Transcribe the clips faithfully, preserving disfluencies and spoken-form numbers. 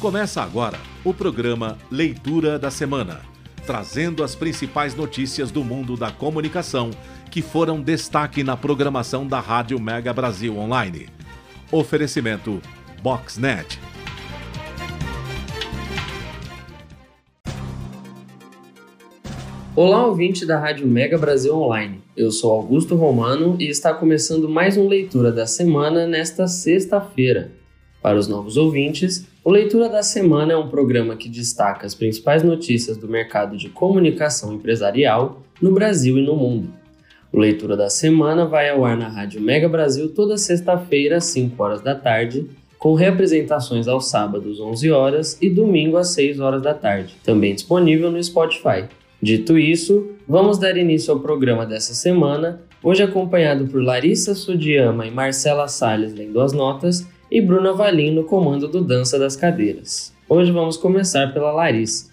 Começa agora o programa Leitura da Semana, trazendo as principais notícias do mundo da comunicação que foram destaque na programação da Rádio Mega Brasil Online. Oferecimento Boxnet. Olá, ouvinte da Rádio Mega Brasil Online. Eu sou Augusto Romano e está começando mais um Leitura da Semana nesta sexta-feira. Para os novos ouvintes, o Leitura da Semana é um programa que destaca as principais notícias do mercado de comunicação empresarial no Brasil e no mundo. O Leitura da Semana vai ao ar na Rádio Mega Brasil toda sexta-feira às cinco horas da tarde, com reapresentações aos sábados às onze horas e domingo às seis horas da tarde, também disponível no Spotify. Dito isso, vamos dar início ao programa dessa semana, hoje acompanhado por Larissa Sudiyama e Marcela Salles lendo as notas e Bruna Valim no comando do Dança das Cadeiras. Hoje vamos começar pela Larissa.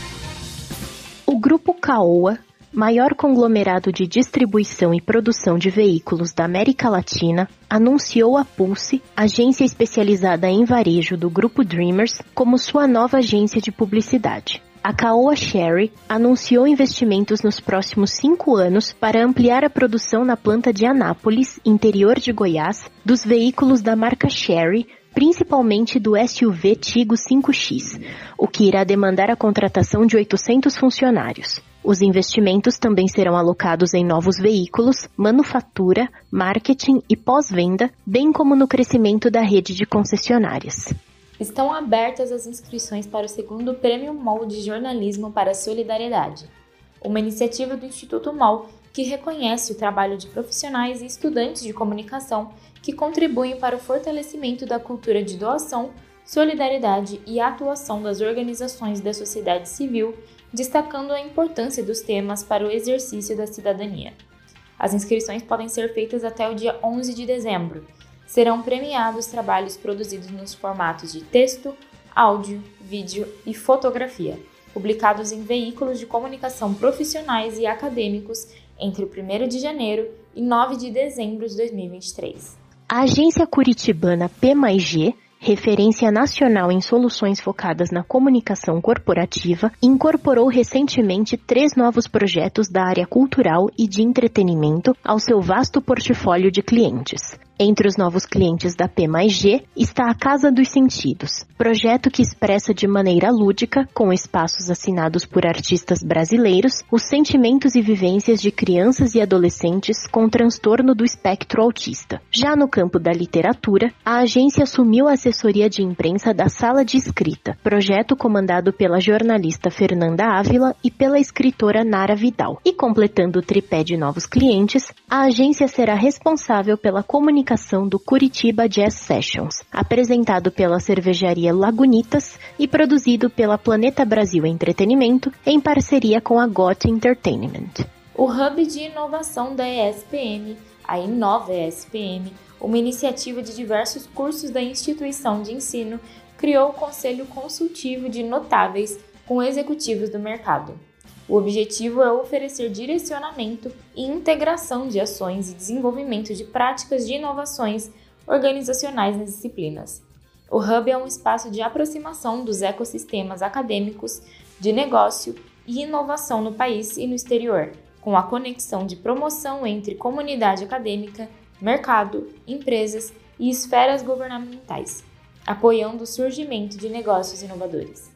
O Grupo Caoa, maior conglomerado de distribuição e produção de veículos da América Latina, anunciou a Pulse, agência especializada em varejo do Grupo Dreamers, como sua nova agência de publicidade. A Caoa Chery anunciou investimentos nos próximos cinco anos para ampliar a produção na planta de Anápolis, interior de Goiás, dos veículos da marca Chery, principalmente do S U V Tigo cinco X, o que irá demandar a contratação de oitocentos funcionários. Os investimentos também serão alocados em novos veículos, manufatura, marketing e pós-venda, bem como no crescimento da rede de concessionárias. Estão abertas as inscrições para o segundo Prêmio M O L de Jornalismo para a Solidariedade, uma iniciativa do Instituto M O L que reconhece o trabalho de profissionais e estudantes de comunicação que contribuem para o fortalecimento da cultura de doação, solidariedade e atuação das organizações da sociedade civil, destacando a importância dos temas para o exercício da cidadania. As inscrições podem ser feitas até o dia onze de dezembro. Serão premiados trabalhos produzidos nos formatos de texto, áudio, vídeo e fotografia, publicados em veículos de comunicação profissionais e acadêmicos entre o primeiro de janeiro e nove de dezembro de dois mil e vinte e três. A agência curitibana P mais G, referência nacional em soluções focadas na comunicação corporativa, incorporou recentemente três novos projetos da área cultural e de entretenimento ao seu vasto portfólio de clientes. Entre os novos clientes da P mais G está a Casa dos Sentidos, projeto que expressa de maneira lúdica, com espaços assinados por artistas brasileiros, os sentimentos e vivências de crianças e adolescentes com transtorno do espectro autista. Já no campo da literatura, a agência assumiu a assessoria de imprensa da Sala de Escrita, projeto comandado pela jornalista Fernanda Ávila e pela escritora Nara Vidal. E completando o tripé de novos clientes, a agência será responsável pela comunicação do Curitiba Jazz Sessions, apresentado pela cervejaria Lagunitas e produzido pela Planeta Brasil Entretenimento em parceria com a G O T Entertainment. O Hub de Inovação da E S P M, a Inova E S P M, uma iniciativa de diversos cursos da instituição de ensino, criou o Conselho Consultivo de Notáveis com executivos do mercado. O objetivo é oferecer direcionamento e integração de ações e desenvolvimento de práticas de inovações organizacionais nas disciplinas. O Hub é um espaço de aproximação dos ecossistemas acadêmicos, de negócio e inovação no país e no exterior, com a conexão de promoção entre comunidade acadêmica, mercado, empresas e esferas governamentais, apoiando o surgimento de negócios inovadores.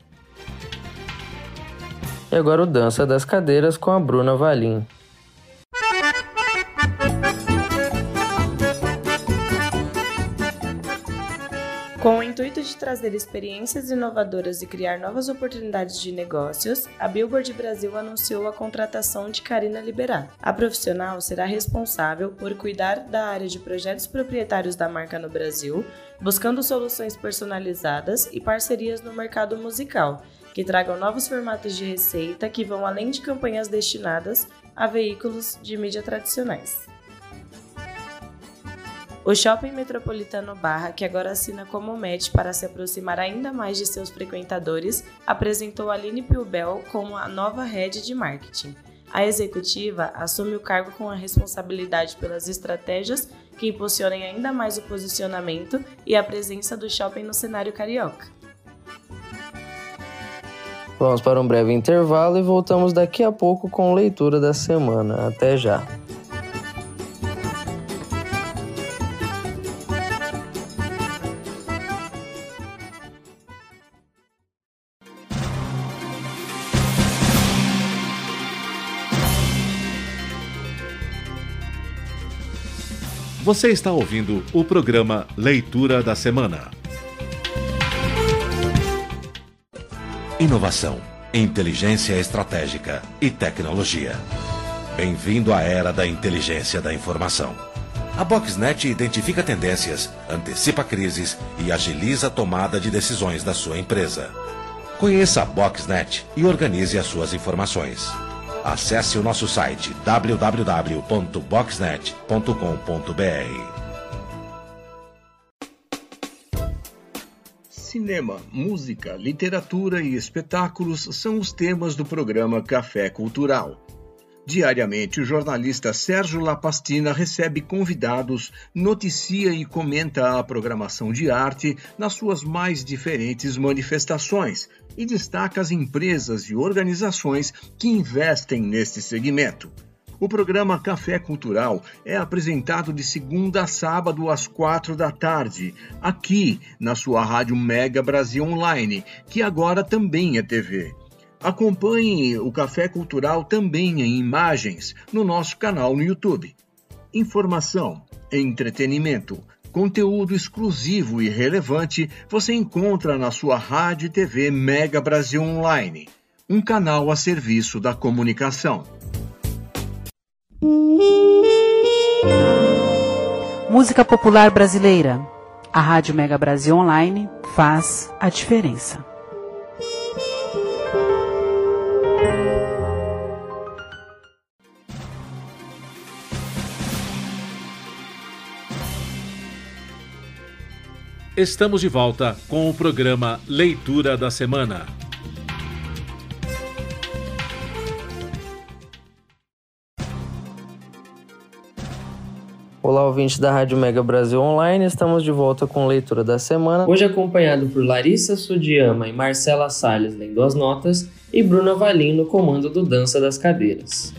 E agora o Dança das Cadeiras com a Bruna Valim. Com o intuito de trazer experiências inovadoras e criar novas oportunidades de negócios, a Billboard Brasil anunciou a contratação de Karina Liberato. A profissional será responsável por cuidar da área de projetos proprietários da marca no Brasil, buscando soluções personalizadas e parcerias no mercado musical, que tragam novos formatos de receita que vão além de campanhas destinadas a veículos de mídia tradicionais. O Shopping Metropolitano Barra, que agora assina como Match para se aproximar ainda mais de seus frequentadores, apresentou Aline Pilbel como a nova head de marketing. A executiva assume o cargo com a responsabilidade pelas estratégias que impulsionem ainda mais o posicionamento e a presença do shopping no cenário carioca. Vamos para um breve intervalo e voltamos daqui a pouco com leitura da semana. Até já! Você está ouvindo o programa Leitura da Semana. Inovação, inteligência estratégica e tecnologia. Bem-vindo à era da inteligência da informação. A Boxnet identifica tendências, antecipa crises e agiliza a tomada de decisões da sua empresa. Conheça a Boxnet e organize as suas informações. Acesse o nosso site w w w ponto boxnet ponto com ponto b r. Cinema, música, literatura e espetáculos são os temas do programa Café Cultural. Diariamente, o jornalista Sérgio Lapastina recebe convidados, noticia e comenta a programação de arte nas suas mais diferentes manifestações e destaca as empresas e organizações que investem neste segmento. O programa Café Cultural é apresentado de segunda a sábado às quatro da tarde, aqui na sua Rádio Mega Brasil Online, que agora também é T V. Acompanhe o Café Cultural também em imagens no nosso canal no YouTube. Informação, entretenimento, conteúdo exclusivo e relevante você encontra na sua Rádio e T V Mega Brasil Online, um canal a serviço da comunicação. Música popular brasileira. A Rádio Mega Brasil Online faz a diferença. Estamos de volta com o programa Leitura da Semana. Olá, ouvintes da Rádio Mega Brasil Online, estamos de volta com Leitura da Semana. Hoje acompanhado por Larissa Sudiyama e Marcela Salles lendo as notas e Bruna Valim no comando do Dança das Cadeiras.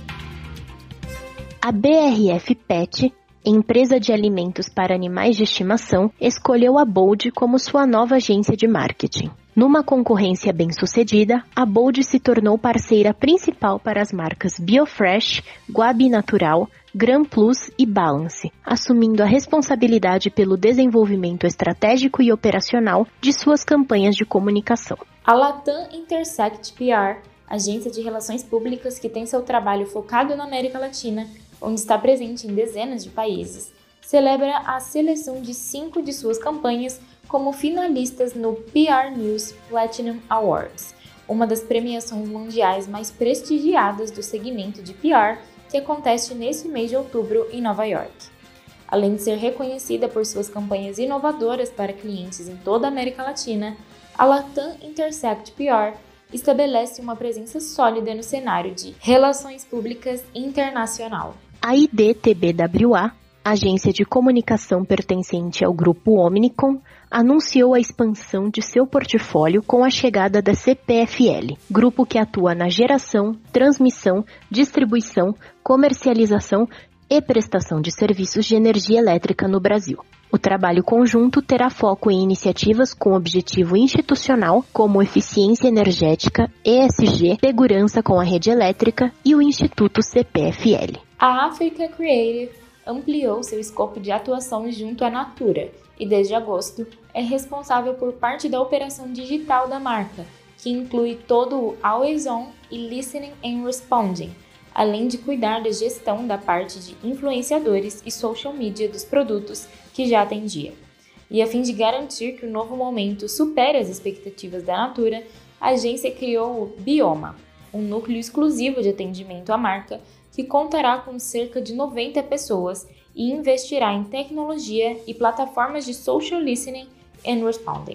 A B R F Pet, empresa de alimentos para animais de estimação, escolheu a Bold como sua nova agência de marketing. Numa concorrência bem-sucedida, a Bold se tornou parceira principal para as marcas Biofresh, Guabi Natural, Gran Plus e Balance, assumindo a responsabilidade pelo desenvolvimento estratégico e operacional de suas campanhas de comunicação. A Latam Intersect P R, agência de relações públicas que tem seu trabalho focado na América Latina, onde está presente em dezenas de países, celebra a seleção de cinco de suas campanhas como finalistas no P R News Platinum Awards, uma das premiações mundiais mais prestigiadas do segmento de P R, que acontece neste mês de outubro em Nova York. Além de ser reconhecida por suas campanhas inovadoras para clientes em toda a América Latina, a Latam Intersect P R estabelece uma presença sólida no cenário de relações públicas internacional. A I D T B W A, agência de comunicação pertencente ao grupo Omnicom, anunciou a expansão de seu portfólio com a chegada da C P F L, grupo que atua na geração, transmissão, distribuição, comercialização e prestação de serviços de energia elétrica no Brasil. O trabalho conjunto terá foco em iniciativas com objetivo institucional, como eficiência energética, E S G, segurança com a rede elétrica e o Instituto C P F L. A Africa Creative ampliou seu escopo de atuação junto à Natura e, desde agosto, é responsável por parte da operação digital da marca, que inclui todo o Always On e Listening and Responding, além de cuidar da gestão da parte de influenciadores e social media dos produtos que já atendia. E a fim de garantir que o novo momento supere as expectativas da Natura, a agência criou o Bioma, um núcleo exclusivo de atendimento à marca que contará com cerca de noventa pessoas e investirá em tecnologia e plataformas de social listening and responding.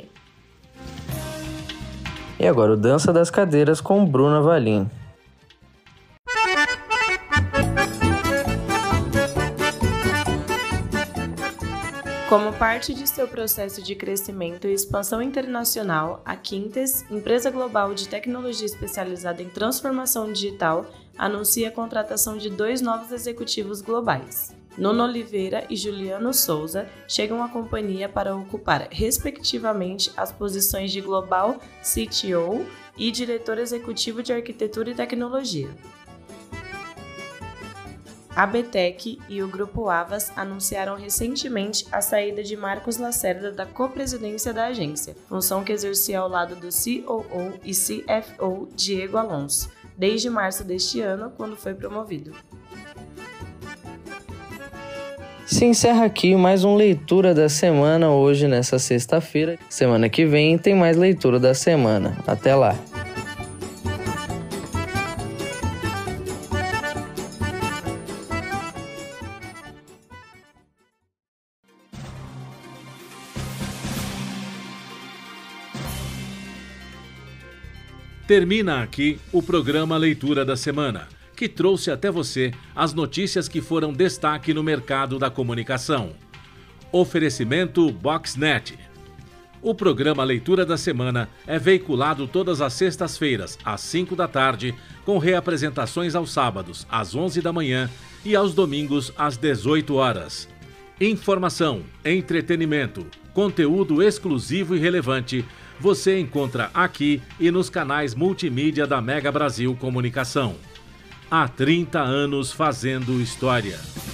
E agora o Dança das Cadeiras com Bruna Valim. Como parte de seu processo de crescimento e expansão internacional, a Quintes, empresa global de tecnologia especializada em transformação digital, anuncia a contratação de dois novos executivos globais. Nuno Oliveira e Juliano Souza chegam à companhia para ocupar, respectivamente, as posições de Global C T O e Diretor Executivo de Arquitetura e Tecnologia. A B T E C e o Grupo Havas anunciaram recentemente a saída de Marcos Lacerda da copresidência da agência, função que exercia ao lado do C O O e C F O Diego Alonso, desde março deste ano, quando foi promovido. Se encerra aqui mais um Leitura da Semana, hoje nessa sexta-feira. Semana que vem tem mais Leitura da Semana. Até lá! Termina aqui o programa Leitura da Semana, que trouxe até você as notícias que foram destaque no mercado da comunicação. Oferecimento Boxnet. O programa Leitura da Semana é veiculado todas as sextas-feiras, às cinco da tarde, com reapresentações aos sábados, às onze da manhã e aos domingos, às dezoito horas. Informação, entretenimento, conteúdo exclusivo e relevante você encontra aqui e nos canais multimídia da Mega Brasil Comunicação. Há trinta anos fazendo história.